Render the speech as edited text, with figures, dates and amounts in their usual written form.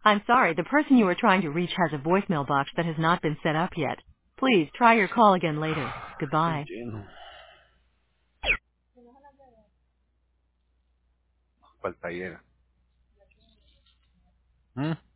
I'm sorry, the person you are trying to reach has a voicemail box that has not been set up yet. Please try your call again later. Estoy Goodbye. lleno. Falta taller.